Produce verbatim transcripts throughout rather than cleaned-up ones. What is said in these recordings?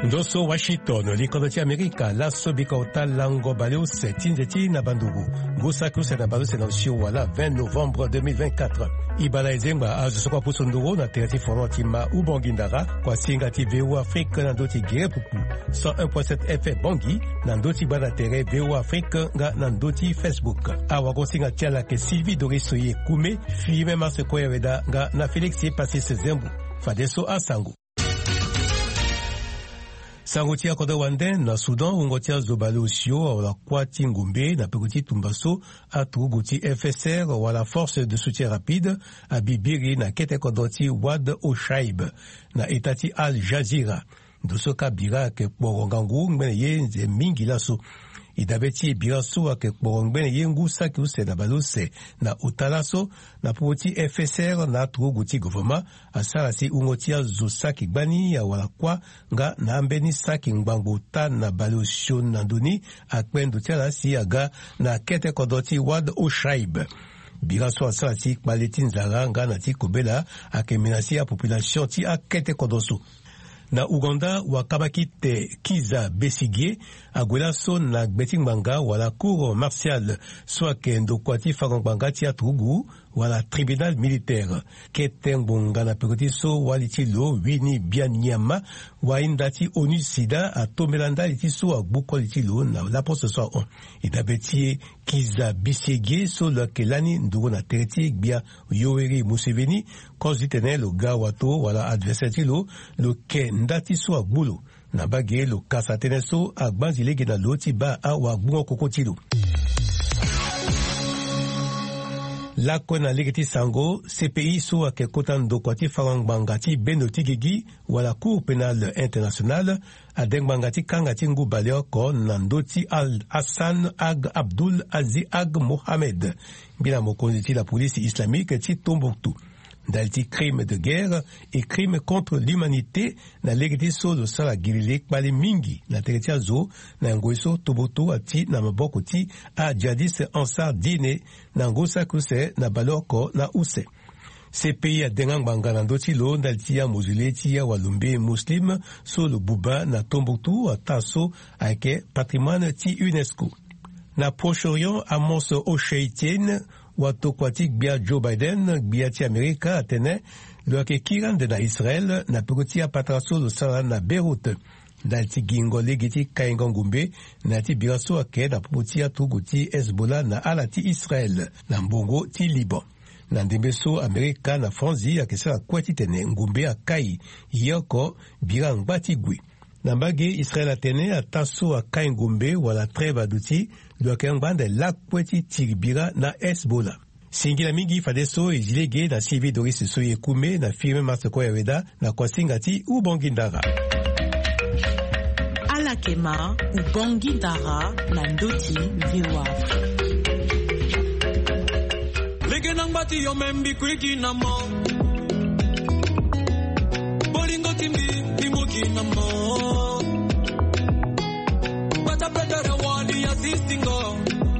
Ndoso Washington, likodoti Amerika, la sobikota lango baleo setinzeti na bandugu. Gusa kuse na baleo senanshio wala vingt novembre deux mille vingt-quatre. Ibala ezengba azusokwa pusunduro na terati formanti ma ubongindara kwa singati V O Afrique na ndoti gere pupu. cent un point sept F M Bongi na ndoti bana tere V O Afrique nga na ndoti Facebook. Awa singa tiala ke Sylvie Dorisoye Kume, filme Marse Koyaweda nga na Félix Passé Sezembu. Fadeso Asangu. Sangotia koda wande na Sudan ungotia zobale osio wala kwati ngumbe na pekuti tumbaso atuguti F S R wala force de soutien rapide a bibiri na kete kodoti Wad Oshaib na etati Al Jazeera. Dusoka bira ke borongangu ngene yenze mingi laso. Idabeti biraso ake borongbene yengu saki use na balose na utalaso na puti F S R na tuguti government asala si ungotia zo saki gbani ya wala kwa nga na ambeni saki ngbango ta na balosio na duni akpendo tiala si aga na kete kodoti Wad Oshaib. Biraso asala si kbaleti nzara nga na ti kobela ake menasi ya population ti akete kodoso. Na Uganda wakabaki te Kiza Besigye agwelaso na Gbetingbanga wala cour martiale soit ke ndokwati fagongbanga tia tugu wala tribunal militaire ketengbonga na pekoti so walitilo wini bianyama wa indati onu sida atomelanda litiso agbuko litilo na la poste so on idabeti Kiza Besigye so la kelani ndugo na tereti bia Yoweri Museveni kozitene lo gawato wala adversaire lo lo ke ndati so agbulo na bage lo kasa teneso agbanzi lege na loti ba a wa bungo kokotilo. La kona legeti sango C P I so ake kotan do kwati farangbangati benotigigi wala cour pénale internationale adengbangati kangati ngu baleo ko nandoti Al Hassan Ag Abdul Aziz Ag Mohamed bila mokonzi la police islamique ti Tombouctou. Dalti crime de guerre et crime contre l'humanité na legeti so lo sala girile kpali mingi na teretia zo na ngoiso toboto ati na maboko ti a jadis Ansar Dine na ngosa kuse na baloko na use. C P I a dengangbanga na ndoti lo dalti ya mozule ti ya walumbe muslim so lo buba na Tombouctou ataso ake patrimoine ti UNESCO. Na Proche-Orient Amos Ocheitien wato kwatik bia Joe Biden bia ti Amerika atene lo ake kiran de na Israel na pekoti a patraso lo sala na Beirut dalti gingo legiti kaingo ngumbe na ti biraso ake na pekoti a tuguti Hezbollah na ala ti Israel na mbongo ti Liban. Na ndembeso Amerika na Franzi ake sala kwati tene ngumbe akai yoko bira ngbati gwe. Na mbage Israel atene ataso akai ngumbe wala treva duti lo ake ngbande la kweti tiribira na Hezbollah. Singila mingi fadeso izilege na Sylvie Dorisoye Kume na firme Marse Koyaweda na kwa singati ubongindara. Alakema ubongindara na ndoti viwa. Lege nangbati yo membi kwiki na mo. Bolingo timbi imoki na mo. Bata pedere wali assistingo.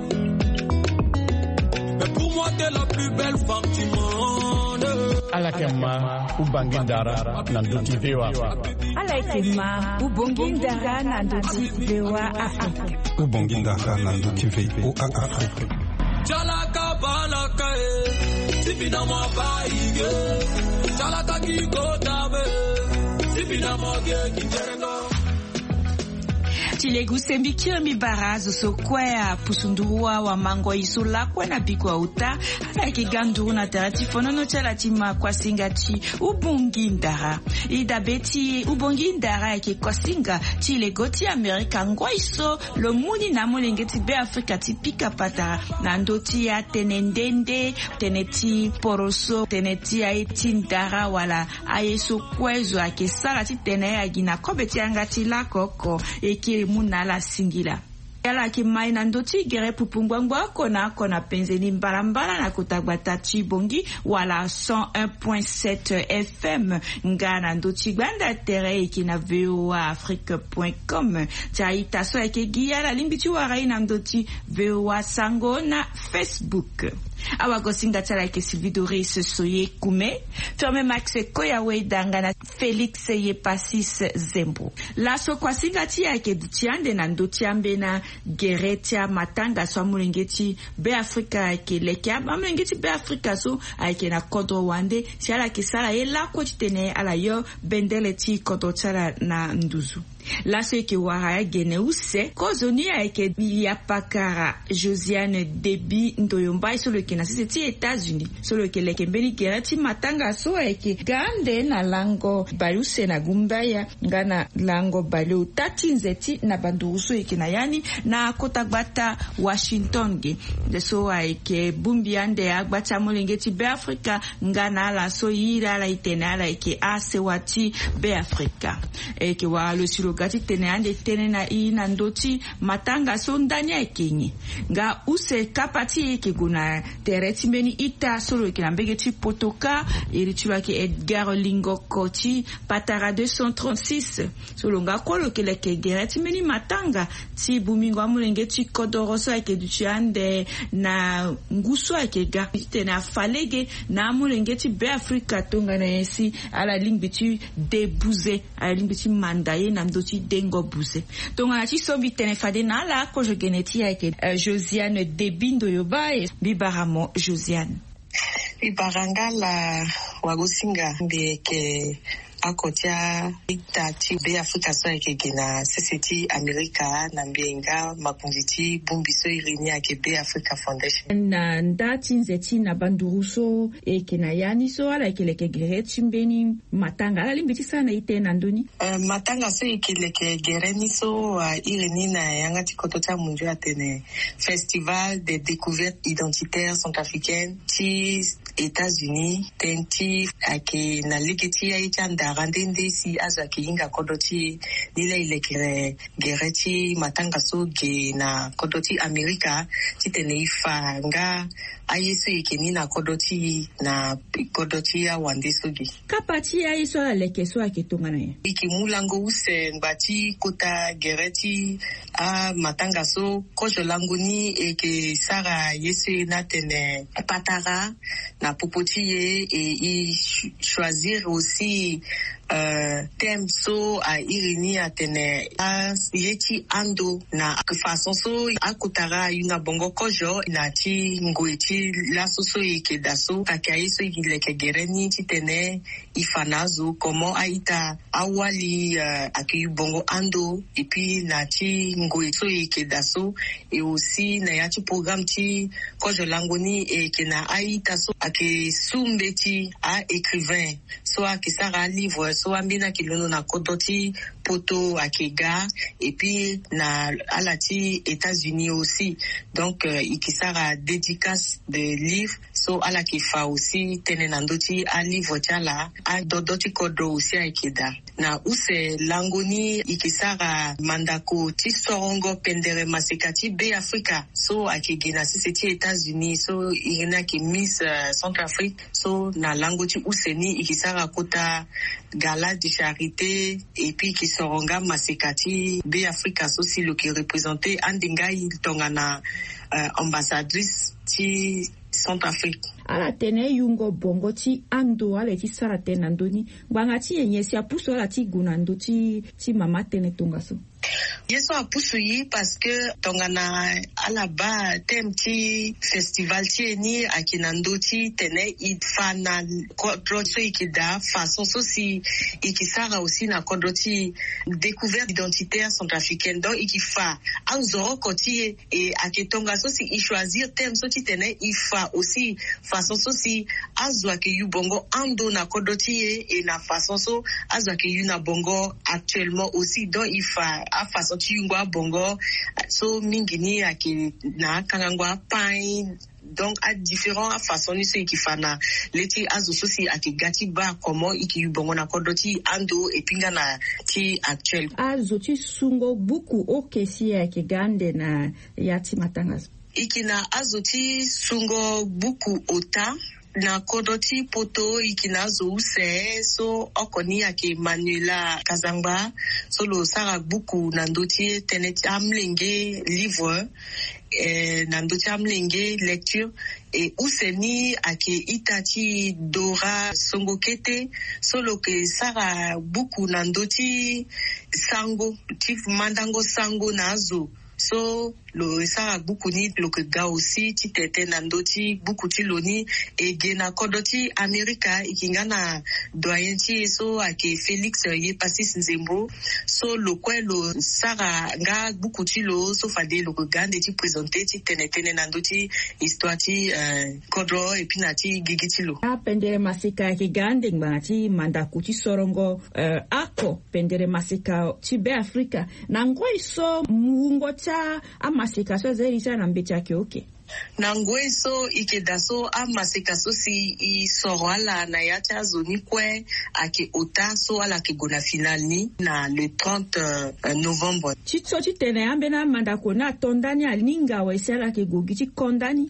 T'es la plus belle femme du monde. Alakema ubangindara na ndoti viwa. Alakema ubongindara na ndoti viwa Afrique. Ubongindara na ndoti viwa Afrique. Chalaka balaka e, sipina mo baige. Chalaka kiko tabe, sipina mo ge kinjerengo. Tilegu sembikio mibarazo so kwea pusundurua wa mango isula kwena bikwa uta ana ikiganduru na terati fonono chala tima kwa singati ubongindara idabeti ubongindara ike kwa singa tilego ti Amerika ngwaiso lo muni na mulengeti be Afrika tipika patara na ndoti ya tenendende teneti poroso teneti ya itindara wala ayeso kwezo ake sala ti tene ya gina kobeti angati la koko eke muna la singila. Yala ki mai na ndoti gere pupungwangwa kona kona penzeni mbarambara na kutagbata chibongi wala cent un point sept F M nga na ndoti gwanda tere iki na V O A Afrique point com taita so eke gia la limbitu warai na ndoti V O A Sango na Facebook. awa gosinga tsala ke Sylvie Doris Soye Kume ferme Max Koyawe dangana Felix Yepasis Zembo la so kwasinga ti yake dutiande na ndotiambe na Geretia Matanga so mulengeti be Africa ke lekia mulengeti be Africa so ayke na kodro wande si ala ke sala ela ko tene ala yo bendele ti kodro tsala na nduzu la se ke wahaya gene use kozoni ayke ya pakara Josiane Debi Ndoyomba sur le kena sisi États-Unis sur le kele kembeni Gereti Matanga so ayke gande na lango baluse na gumbaya ngana lango balu tatinzeti na banduruso ekena yani na kotagbata Washington ge de so ayke bumbiande agbata molengeti be Africa ngana la so yira la itena la eke asewati be Africa eke wa lo silogati tene ande tene na ina ndoti Matanga so ndanya ekenye nga use kapati eke guna tereti mbeni ita solo eke nambegeti potoka irichua ke Edgar Lingo Koti patara deux cent trente-six solo nga kolo ke leke gereti mbeni Matanga ti bumingo amulengeti kodoroso eke duchiande na nguso eke ga tene afalege na amulengeti be Afrika tonga na yensi ala lingbiti debuze ala lingbiti mandaye na mdoti dengo buze tonga na chi sobi tene fade na la ko je geneti eke uh, Josiane Debindo Yoba e Bibaramo Josiane Bibaranga la wagosinga mbeke akotia itati be Afrika so eke gena seseti Amerika na mbenga makunjiti bumbiso irini ake be Africa Foundation na ndati nzeti na banduruso eke na yani so ala eke leke gereti mbeni Matanga ala limbiti sana ite na ndoni uh, Matanga so eke leke gereni so uh, irini na yangati kotota munjo atene Festival de découverte identitaire centrafricaine ti États-Unis tenti ake na ligeti ya itanda randende si azaki inga kodoti nile ilekire gereti Matanga so ge na kodoti Amerika titene ifa nga ayesu ikeni na kodoti na kodoti ya wandeso ge kapati ya iso la lekeso aketonga na ye ikimulango use ngati kota gereti a Matanga so kojo languni eke sara yesu na tene patara na popoti ye et i choisir aussi Uh, thème so a irini atene a yeti ando na façon so akutara yuna bongo kojo na ti ngoiti la so so ike daso kakai so ileke gereni ti tene ifanazo comment aita awali uh, aki bongo ando et puis na ti ngoiti so ike daso et aussi na yati programme ti kojo langoni e kena aita so ake sumbeti a écrivain so akisara livre so ambina kilono na kodoti poto akega et puis na alati États-Unis aussi donc euh, ikisara dédicace de livre so ala kifa aussi tenenandoti a livre tala a dodoti kodo aussi akeda na use langoni ikisara mandako ti sorongo pendere masekati be Africa so akegena siseti États-Unis so irina ki Miss uh, Centrafrique so na langoti useni ikisara kota gala de charité et puis qui soronga masekati be Africa so si lo qui représenté andinga il tongana uh, ambassadrice ti Centrafrique ala tene yungo bongo ti ando ala ti sara tena ndoni banga ti yenyesi apuso ala ti gunando ti ti mama tene tongaso yeso apuso yi parce que tongana ala ba thème ti festival ti ni akinando ti tene idfana kodroso ikida façon so si ikisara aussi na kodroti découverte identitaire centrafricaine donc ikifa anzoro koti et aketonga so si i choisir thème so ti tene ifa aussi façon so si azwa ke yu bongo ando na kodoti et na façon so azwa ke yu na bongo actuellement aussi donc ifa a façon ti yungwa bongo so mingini ake na kangangwa pain donc à différents façons ni so ikifana leti azo so si akigati ba comment iki bongo na kodoti ando et pinga na ti actuel azo ti sungo buku okesi akigande na yati Matanga ikina azoti sungo buku ota na kodoti poto ikina zo use so okoni ake Manuela Kazangba so lo sara buku na ndoti teneti amlenge livre eh, na ndoti amlenge lecture e useni ake Itachi Dora Songokete solo ke sara buku na ndoti sango chief mandango sango nazo so lo sara buku ni lo ke ga aussi ti tete na ndoti buku ti loni e gena kodoti Amerika ikingana doyen ti so ake Felix ye Pasis Nzembo so lo kwe lo sara nga buku ti lo so fade lo ke gande ti présenter ti tene tene na ndoti histoire ti uh, kodro et puis na ti gigi ti lo a pendere masika ke gande ngba ti mandaku ti sorongo uh, ako pendere masika ti be Afrika na ngoi so mungo ta amasika so zeri sana mbecha ke oke na ngweso ikedaso amasika so si i sorala na yacha zoni kwe ake otaso ala ke gona final ni na le trente novembre chitso chitene ambe na mandako na tondani alinga wa isala ke gogi chi kondani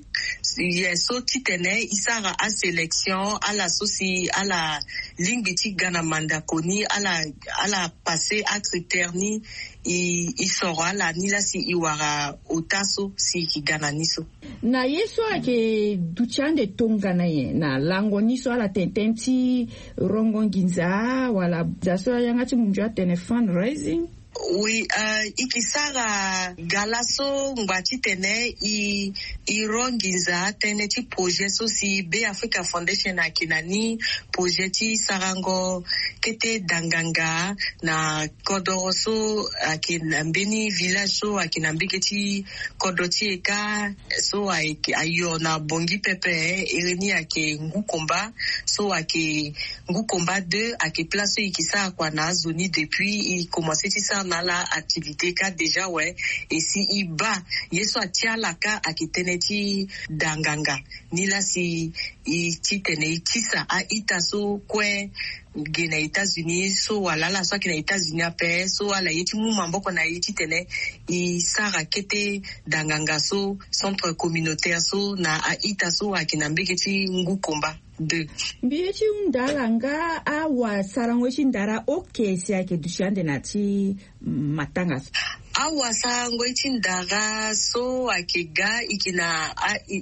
yes so chitene isara a sélection ala sosi ala lingiti gana mandako ni ala ala passer à critère ni i i sorala ni la si iwara otaso si ki gana niso na yeso ake duchande tonga na ye na lango niso ala tententi rongo nginza wala zaso yangati munjwa tene fundraising oui uh, ikisara galaso ngbachi tene i irongiza tene ti projet so si Be Africa Foundation akinani projet ti sarango kete danganga na kodoroso akinambeni village so akinambike ti kodoti eka so ayo na bongi pepe ereni ake ngukomba so ake ngukomba deux ake place ikisara kwa na zoni depuis i commencer ti sa na la activité ka déjà ouais et si i ba yeso atia la ka akiteneti danganga ni la si i titene tisa a itaso kwe gena États-Unis so wala la so kina États-Unis ape so ala yeti mu mamboko na yeti tene i sara kete danganga so centre communautaire so na a itaso akina mbeketi ngukomba de biyechi undala nga awa sarangwechi ndara okay si ake dushande na ti matanga awa sango itindara so akega ikina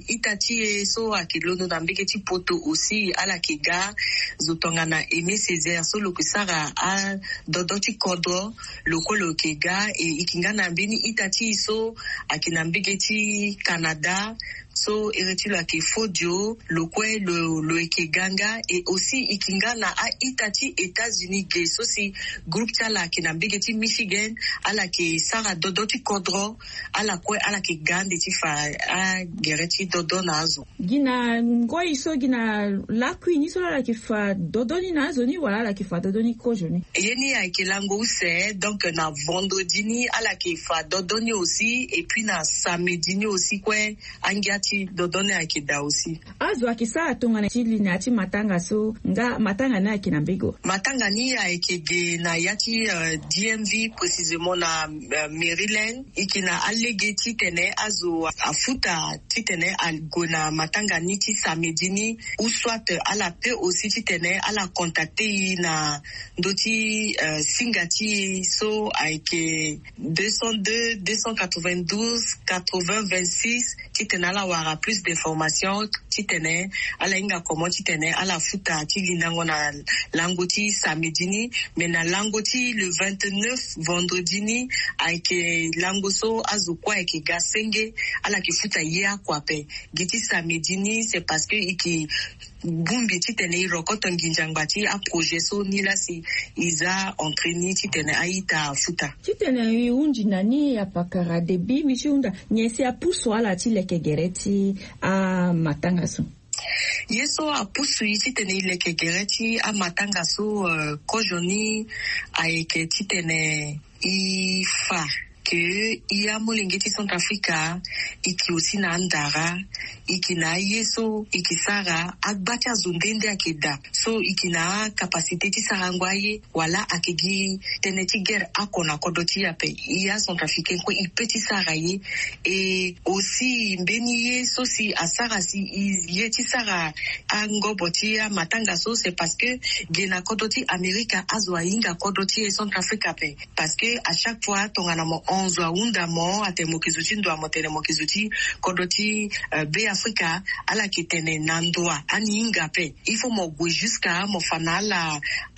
itati so akilono na mbeke ti poto aussi ala kega zotonga na Aimé Césaire so lokisara a dodoti kodro lokolo kega e ikinga na mbeni itati so akina mbeke ti Canada so eretilo ake fodio lokwe lo lo ekeganga et aussi ikinga na a itati États-Unis ge so si groupe tala kina mbeke ti Michigan ala ke sara dodoti kodro ala kwe ala ke gande ti fa a gereti dodo nazo gina ngoi so gina lakwi ni so ala ke fa dodoni nazo ni wala ala ke fa dodoni kojo ni yeni a ke lango se donc na vendredi ni ala ke fa dodoni aussi et puis na samedi ni aussi kwe angiati dodoni a ke da aussi azo akisa tongana chili na ti matanga so nga matanga na ke na mbego matanga ni a ke ge na yati uh, D M V précisément na uh, Maryland ikina allegeti tene azo afuta titene algona matanga ni ti samedi ni ou soit ala pe aussi titene ala contacter na ndoti uh, singati so aike deux cent deux deux cent quatre-vingt-douze quatre-vingts vingt-six titene ala wara plus d'informations titene ala inga comment titene ala futa tilinango na langoti samedi ni mais na langoti le vingt-neuf vendredi ni aike langoso azukwa eke gasenge ala kifuta ya kwape giti samedi ni c'est parce que iki bumbi titene irokoto nginjangbati a projet so ni la si iza entraîné titene aita futa titene unji nani ya pakara de bibi chunda nyesi apuso ala tileke gereti a matangaso yeso apusu titene ileke gereti a matangaso uh, kojoni aike titene ifa que ia molengeti Centrafrica iki aussi na ndara iki na yeso iki sara agbacha zundende akeda so iki na capacité ti sarangwaye wala akegi teneti guerre akona kodoti ape ia Centrafricain ko ipeti saraye et aussi mbeni yeso si asara si yeti sara angoboti ya matanga so c'est parce que gena kodoti America azwa inga kodoti Centrafrica pe parce que à chaque fois tongana mo onze unda mo atemokizuti ndo amotene mokizuti kodoti uh, be Africa ala kitene nandwa ani inga pe il faut mo go jusqu'à mo fanala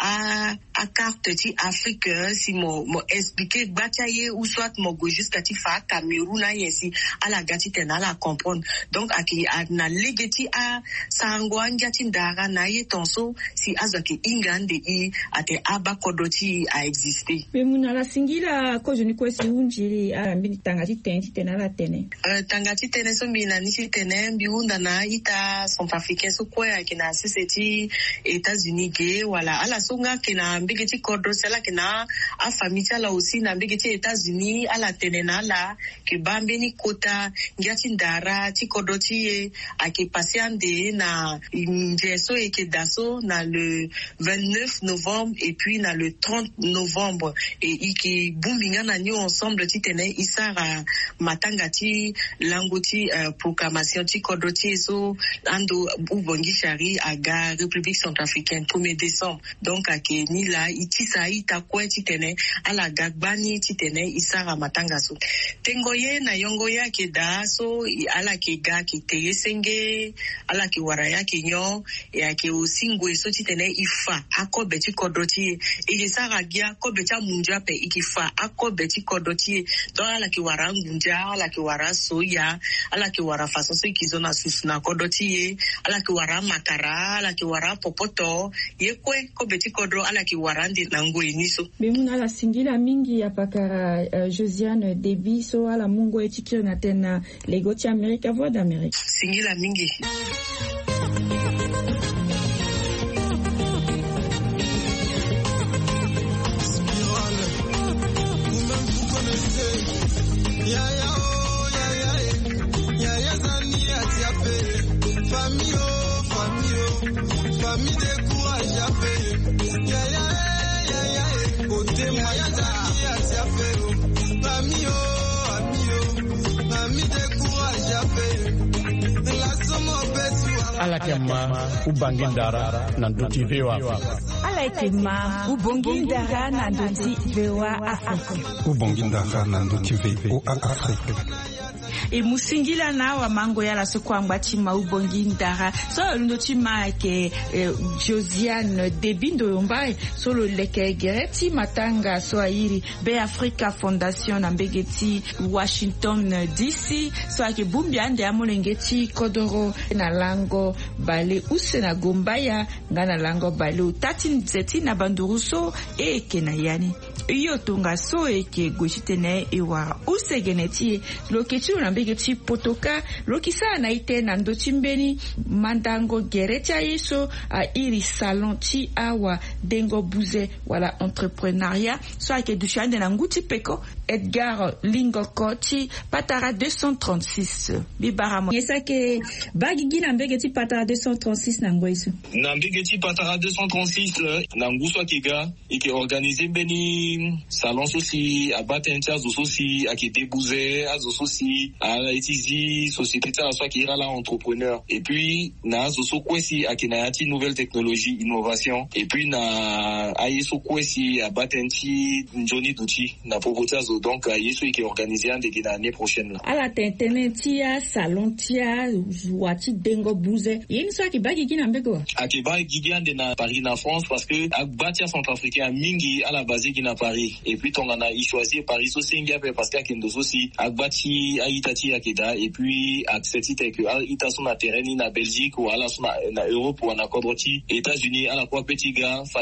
a a carte ti Afrique si mo mo expliquer bataille ou soit mo go jusqu'à ti fa Cameroun na yesi ala gati tena la comprendre donc aki na legeti a sangwa ngati ndara na ye tonso si azaki ingande i ate aba kodoti a exister pe munala singila ko joni ko si unjiri a mbini tangati tenti tena la tene uh, tangati tene so mina nisi tene biunda na ita Centrafricain so kwa kina siseti États-Unis ge wala ala songa kina mbigeti kodoti ala kina a famille la aussi na mbigeti États-Unis ala tene na la ke bambeni kota ngati ndara ti kodoti e ake pasiande na njeso e ke daso na le vingt-neuf novembre et puis na le trente novembre et iki bumbinga na nyo ensemble ti tene isara matanga ti langoti uh, proclamation ti kodoti so ando ubongi shari aga République Centrafricaine premier décembre donc ake ni la itisa ita kwa ti tene ala gagbani ti tene isara matanga so tengoye na yongo ya ke da so ala ke ga ki teye senge ala ke wara ya ke nyo ya ke osingwe so ti tene ifa akobe ti kodoti e sara gia kobe cha munja pe ikifa akobe ti kodoti donc ala ke wara ngunja ala ke wara soya ala ke wara façon so ikizona susu na kodoti ala ke wara makara ala ke wara popoto yekwe kobe ti kodro ala ke wara ndi na ngwe niso bemuna ala singila mingi ya pakara uh, Josiane Debiso ala mungo etikiri na tena legoti Amerika voix d'Amérique singila mingi ala kema ubangindara na nduti V O A ala kema ubangindara na nduti V O A Afrique ubangindara na nduti V O A Afrique e musingila na wa mango ya la sokwangba chima ubongi ndara so ndo chima ke eh, Josiane Debindo yombai so lo leke gereti matanga so airi be Africa Foundation na mbegeti Washington D C so ake bumbi ande amolengeti kodoro na lango bale use na gombaya ngana lango bale utati nzeti na banduruso e kena yani iyo tunga so eke gochitene ewa use geneti lokechu na mbegeti potoka lokisa na ite na ndochimbeni mandango geretia yeso a iri salon chi awa dengo buze wala entrepreneuriat so ake dushande na nguti peko Edgar Lingokoti Patara deux cent trente-six bibaramo yesa ke bagigi na mbegeti Patara deux cent trente-six na ngoiso na mbegeti Patara deux cent trente-six na nguso kiga ike organiser beni salon sosi abatentia zo sosi ake debuze azo sosi a etizi société ta so ki ira la entrepreneur et puis na zo so kwesi ake na yati nouvelle technologie innovation et puis na ayeso kwesi abatenti njoni duti na popota zo donc yeso qui est organisé en début d'année prochaine là ala tentene tia salon tia wati dengo buze yini so ki bagi gina mbego ake bagi gigande na Paris na France parce que abatia centrafricain mingi à la base gina Paris et puis tongana i choisir Paris so singa parce que kendo aussi abati aitati akeda et puis accepti que ita sur na terrain na Belgique ou ala sur na Europe ou na Kodroti États-Unis à la quoi petit gars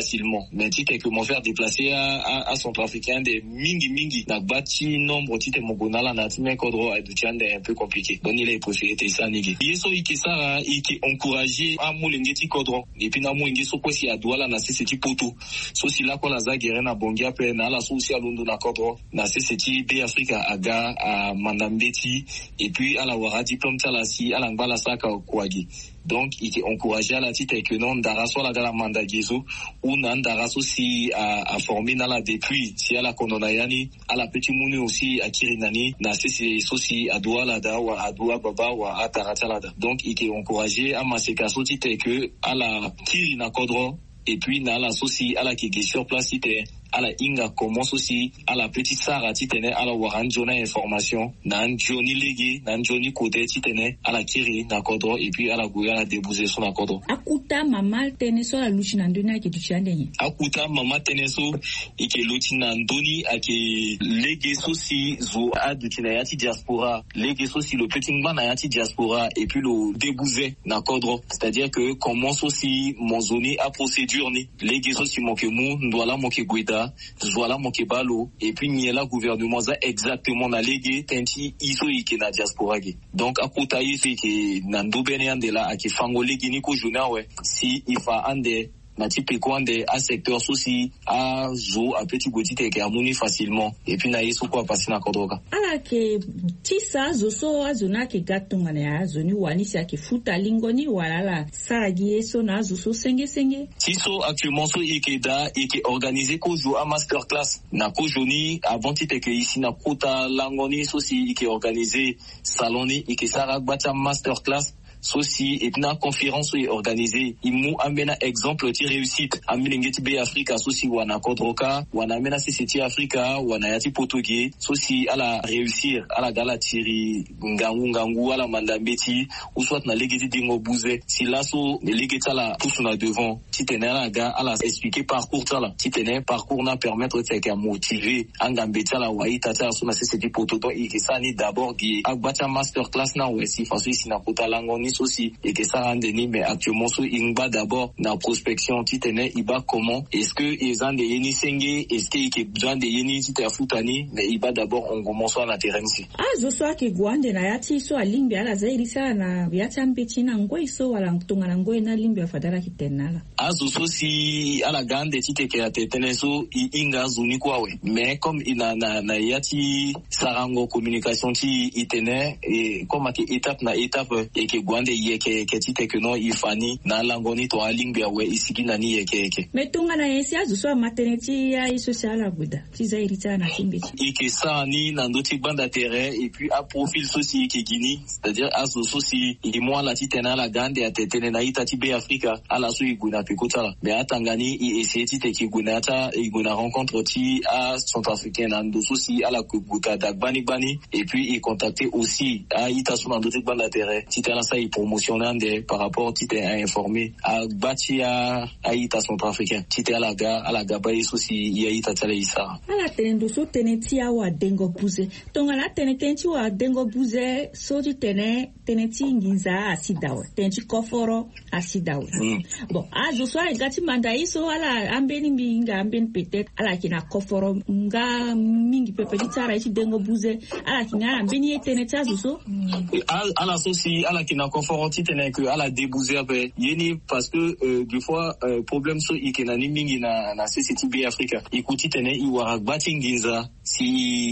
facilement. Mais tu t'es que mon faire déplacer à, à, à centrafricain des mingi mingi. N'a bâti nombre, tu t'es mon gonala, n'a t'imé kodro, et du tchande un peu compliqué. Donc il est préféré, t'es ça, nigi. Yeso, ike ça, ike encouragé à moulengeti kodro. Et puis n'a mouenge so quoi si à douala, n'a c'est petit poteau. So si là, quoi la zagere, n'a bongia pe, n'a la souci à l'ondo, n'a kodro. N'a c'est petit B Africa, aga, à mandambeti. Et puis à la wara diplôme, t'alasi, à l'angbala saka, kouagi. Donc, il est encouragé à la titre que non, d'araso la gala mandagizo, ou nan d'araso si à, à former dans la depuis, si à la kononayani, à la petit mouni aussi, à kirinani, na si c'est aussi à doua la da, ou à doua baba, ou à taratalada. Donc, il est encouragé à maseka so titre que à la kirina kodro, et puis na la soci à la qui est sur place titre, à la inga commence aussi à la petite Sarah titene à la waran jona information nan Johnny Légué nan Johnny Côté titene à la Kiri na kodro et puis à la Gouya la débouser sur la kodro akuta mama teneso la luchina ndona ki tuchandeni akuta mama teneso ike luchina ndoni ake Légué soci zo adutina yati diaspora Légué soci le petit man na yati diaspora et puis le débouser na kodro c'est-à-dire que commence aussi mon zoni à procédure ni Légué soci mon que mou ndoala mon que Guida voilà mon kebalo et puis ni la gouvernement ça exactement na légué tenti iso ike na diaspora ge donc akuta iso ke na ndobene ande la ake fango légué ni ko jona we si ifa ande na type kwande a secteur souci a zo a petit goti te ke amuni facilement et puis na yeso kwa passer na kodroka ala ke tisa zo so azuna ke gatunga na zoni wani sia ke futa lingoni wala la saragi yeso na zo so senge senge tiso actuellement so ikeda ike organisé ko jo a master class na ko joni avant te ke ici na kota langoni souci ike organisé saloni ike sara bata master class Soci et na conférence est organisée imu amena exemple ti réussite amilengeti B Africa soci wana kodroka wana mena sisiti Africa wana yati portugais soci ala réussir ala gala tiri ngangu ngangu ala mandambeti ou soit na legeti dingo bouze si laso legeti ala poussuna devant ti tenera ga ala expliquer parcours tala ti tenera parcours na permettre de faire motiver angambeti ala waita tala so na sisiti porto et que ça ni d'abord qui agbata master class na wesi faso ici na kota langoni aussi et que ça rende ni mais actuellement so ingba d'abord na prospection titene iba comment est-ce que ils ont des yeni senge est-ce que ils besoin de yeni tita futani mais iba d'abord on commence à la terrain ici ah zo so ke gwande na yati so alimbi ala zairi sana yati ambechi na ngoi so wala ntunga na ngoi na limbi afadala kitenala ah zo so si ala gande tite ke atene so inga zuni kwawe mais comme ina na na yati sarango communication ti itene et comme que étape na étape et que gwande yeke ke tite que non ifani na langoni to alingbe we isiki nani yeke yeke metunga na yesi azu so maternity ya isociala buda kizairi tana kimbechi ike sa ni na ndoti banda terrain et puis à profil soci ke gini c'est-à-dire azu soci i moi la titena la gande atetene na itati B Africa ala so iguna pikotala mais atangani i essayer tite ki gunata iguna rencontre ti à centrafricain na ndo soci ala kubuka dagbani bani et puis il contacter aussi à ita so na ndoti banda terrain titena sa i promotionnant par rapport tite à informer à batia à ita centrafricain tite à la ga à la gabaye souci ya ita tale isa ala tendo so teneti wa dengo buze tonga la teneti wa dengo buze so tu tene teneti nginza asidawe teneti koforo asidawe mm. Bon azo so gati manda iso ala ambeni minga ambeni peut-être ala kina koforo nga mingi pepeli tsara ichi dengo buze ala kina ambeni teneti azo so mm. ala souci ala kina koforo titene que ala débouser après yeni parce que euh, des fois euh, problème so ikenani mingi na na C C T B Africa ikuti tene iwara batingiza si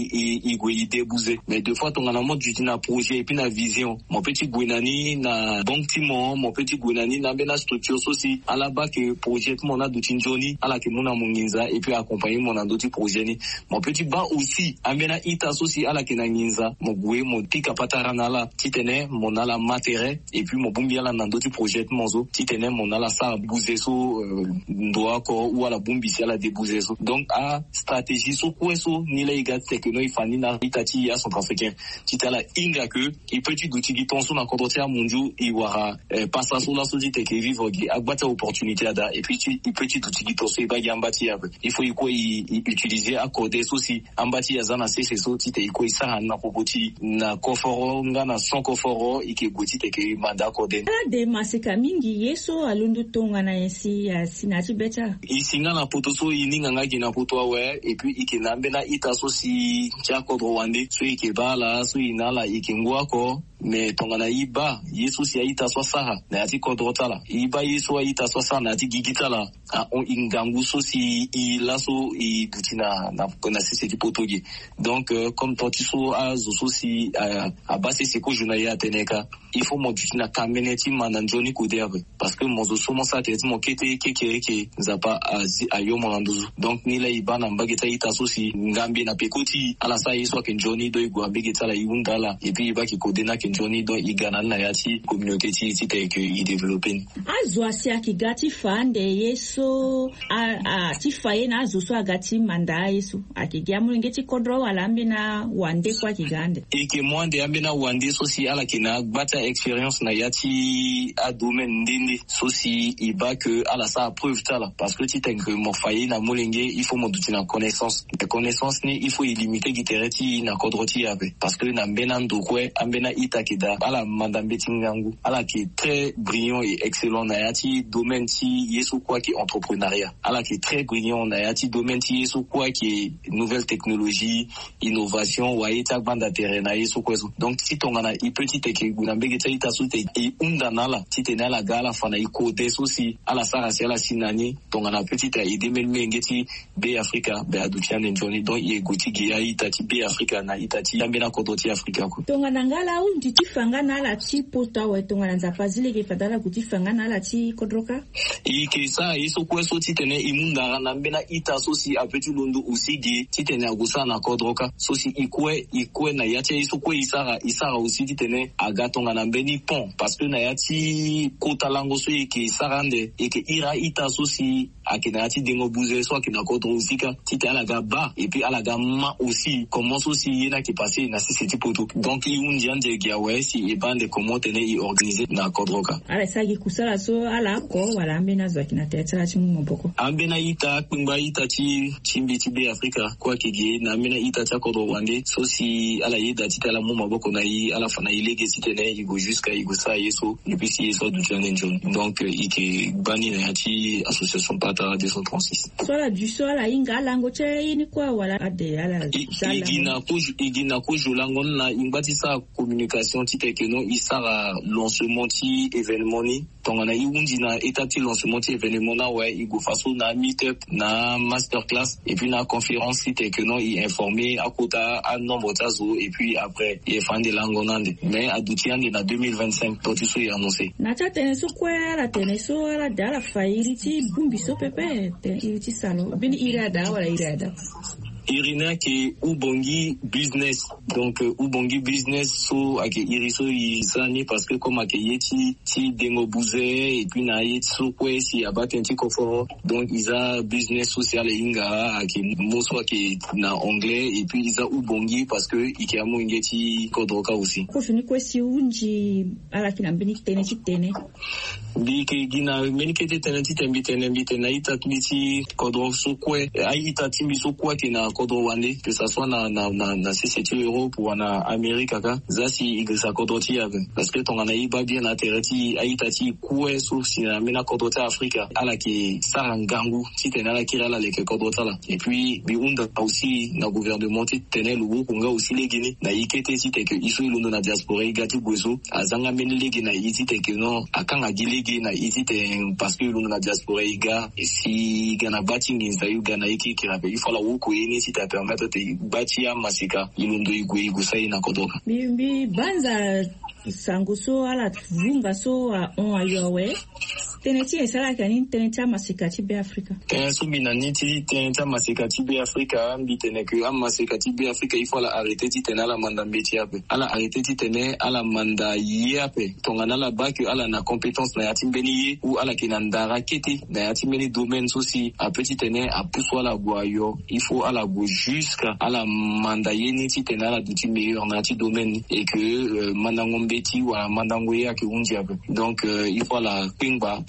i gwe débouser mais deux fois ton na mode du na projet et puis na vision mon petit gwenani na bon timon mon petit gwenani na bena structure aussi ala ba que projet mon na dutin joni ala ke mona munginza et puis accompagner mon andoti projet ni mon petit ba aussi amena ita aussi ala ke na nginza mon gwe mon pika patarana la titene mon ala matériel et puis mon bumbi ala nandoti projet monzo titene mon ala sa bouzer so ndoa ko ou ala bumbi si ala débouzer so donc a stratégie so kweso ni la iga c'est que no ifani na itati ya centrafricain titala inga que il petit douti qui pense na controtia mondiaux i wara passa so la so dite que vivre gi agbata opportunité ada et puis il petit douti qui pense ba yambati ya il faut iko utiliser accorder so si ambati ya zana c'est so tite iko isa na popoti na koforo nga na son koforo ike goti te que ke manda kode ala de masika mingi yeso alundu tonga na ensi ya sinati beta isinga na poto so ininga ngaki na poto awe et puis ikinambe na ita so si chako rwande so ikebala so inala ikingwa ko me tongana iba yesu si aita so saha na ati kodrotala iba yesu aita so saha na ati gigitala a on ingangu so si ilaso i butina na na sisi ti potogi donc euh, comme toti so azo so si a base se ko juna ya teneka il faut mo butina kameneti mananjoni kodere parce que mo so mo sa tete mo kete keke ke nzapa ayo mananduzu donc ni la iba na mbageta ita so si ngambi na pekoti ala sa yesu akenjoni do igwa mbegeta la iundala et puis iba ki kodena Johnny don igana na yati communauté ti ti te que i développer azo asia ki gati fande yeso a a ti faye na azo so agati manda yeso akigia mulingeti kodro wala mbina wande kwa kigande et que moi de ambina wande so si ala kina bata expérience na yati a domaine ndindi so si iba que ala sa preuve tala parce que ti te que mo faye na mulenge il faut mo dutina connaissance la connaissance ni il faut illimiter gitereti na kodroti ave parce que na mbena ndokwe ambena ita kida ala mandambeti ngangu ala qui est très brillant et excellent na yati domaine ti yesu kwa ki entrepreneuriat ala qui est très brillant na yati domaine ti yesu kwa ki nouvelle technologie innovation wa ita banda terrain na yesu kwa donc si tongana i petite ke gunambege ta ita sute i undanala ti tenala gala fana i code aussi ala sara si ala sinani tongana petite i demel mengeti be africa be aduchiane njoni donc i goti gi ita ti be africa na ita ti yambena kodoti africa ko tongana ngala undi tifanga na la ti pota wa tongana nzapazile ke fadala kutifanga na la ti kodroka i ke sa yesu kwa so ti tene imunda na mbena ita so si apetu londo aussi gi ti tene agusa na kodroka so si ikwe ikwe na yati yesu kwa isara isara aussi ti tene agatonga na mbeni pont parce que na yati kota lango so ke sarande et que ira ita so si akina yati dengo buze so akina kodro usika ti tene ala ba et puis ala ma aussi comment so si yena ki passé na si ti poto donc i undi ande gi awe si e bande comment tene i organiser na kodroka ala sagi kusala so ala ko wala mbena zo akina tetsa ti mboko ambena ita kumba ita ti chimbi ti be africa kwa kigi na mbena ita ta kodro wande so si ala yeda ti tala mo maboko na i ala fana ilege si tene i go jusqu'à i go sa yeso et puis si yeso du challenge donc i ke bani na ti association pata deux cent trente-six so la du so ala inga lango che ni kwa wala ade ala igina ko igina ko jolango na imbati sa communication ti te que non i sara lancement ti événement ni tongana i wundi na etati lancement ti événement na ouais i go faso na meet up na masterclass et puis na conférence ti te que non i informer akota a nombre tazo et puis après i fande langonande mais adutiande na deux mille vingt-cinq to ti so i annoncé na cha tene so kwa la tene so ala dala fairi ti bumbi so pepe te ti salo bini irada wala irada irina ke ubongi business donc uh, ubongi business so ake iriso isani parce que comme ake yeti ti dengo buze et puis na yeti so kwe si abatenti koforo donc isa business social inga ake moso ake na anglais et puis isa ubongi parce que ike amo ingeti kodroka aussi ko fini ko si unji ala kina beni tene ti tene bi ke gina meni ke tene ti tembi tene bi tene ita ti kodro so kwe ai ita ti mi so kwe na kodro wande que ça soit na na na na C C T Europe ou na Amérique ka zasi igisa kodoti ave parce que tongana iba bien atereti aitati kwe so si na mena kodota Africa ala ki sarangangu ti tena la kira la leke kodota la et puis bi unda aussi na gouvernement ti tena lubu kunga aussi legini na ikete ti te que iso ilundo na diaspora igati gwezo azanga meni legi na iti te que non akanga gilegi na iti te parce que ilundo na diaspora iga si gana batingi nza yuga na iki kirabe ifala wuko yeni ti ta permettre te batia masika ilundo igwe igusai na kodoka bimbi banza sanguso ala vunga so on ayowe teneti esala kani teneti masika ti be Africa tenso binani ti teneti masika ti be Africa mbi teneke am masika ti be Africa il faut la arrêter ti tenala manda mbeti ape ala arrêter ti tene ala manda yape tongana la ba que ala na compétence na yati mbeni ye ou ala kinandara kete na yati mbeni domaine aussi a petit tene a pousso la boyo il faut ala go jusqu'à ala manda yeni ti tenala duti meilleur na ti domaine et que euh, mandango mbeti ou mandango ya ke unji ape donc euh, il faut la pingba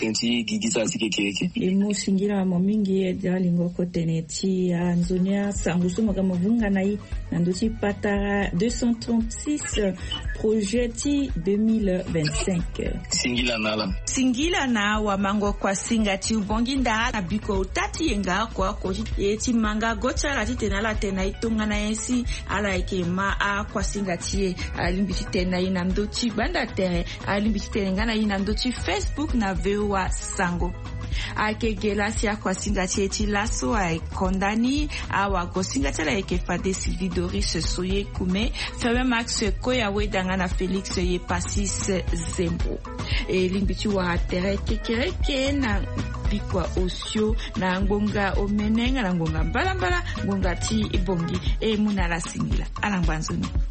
tenti gigisa sikekeke limu singira mo mingi edra lingo koteneti anzonia sangusumo kama vunga nai nanduti patara deux cent trente-six projeti deux mille vingt-cinq singila nala singila na wa mango kwa singati ubongi nda na biko utati yenga kwa ko yeti manga gocha la tena la tena itunga na esi ala ike ma a kwa singati alimbiti tena ina mdochi banda tere alimbiti tena na ina mdochi Facebook na vewa sango ake gelasi ya kwa singati eti laso ai kondani awa go singati la eke fade Sylvie Doris soye kume febe Max koya wedanga na Felix ye pasis zembo e limbiti wa tere kekereke na bikwa osio na ngonga omenenga na ngonga mbala mbala ngonga ti ibongi e muna la singila alangbanzuni